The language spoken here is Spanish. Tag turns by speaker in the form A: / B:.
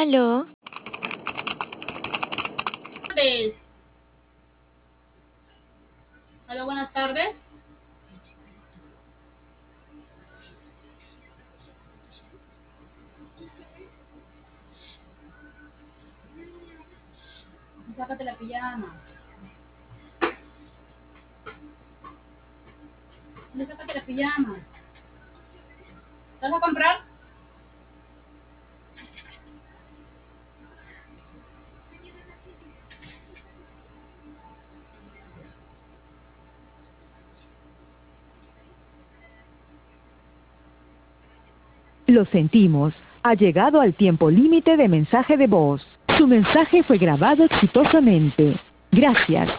A: Aló,
B: Tardes. Hola, buenas tardes. Sácate la pijama. Sácate la pijama. ¿Vas a comprar?
C: Lo sentimos. Ha llegado al tiempo límite de mensaje de voz. Su mensaje fue grabado exitosamente. Gracias.